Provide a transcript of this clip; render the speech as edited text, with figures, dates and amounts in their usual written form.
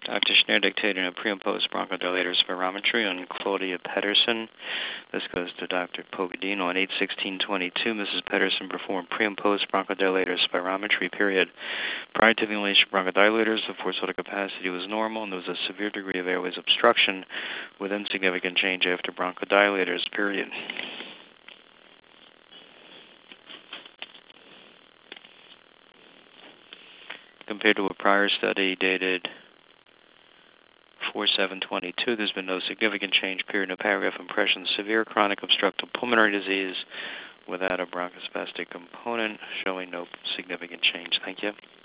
Dr. Schneider dictated a pre- and post-bronchodilator spirometry on Claudia Pedersen. This goes to Dr. Pogodino. On 8/16/22, Mrs. Pedersen performed pre- and post-bronchodilator spirometry, period. Prior to the inhalation of bronchodilators, the forced vital capacity was normal, and there was a severe degree of airways obstruction with insignificant change after bronchodilators, period. Compared to a prior study dated 4/7/22, there's been no significant change, period. No paragraph impression. Severe chronic obstructive pulmonary disease without a bronchospastic component, showing no significant change. Thank you.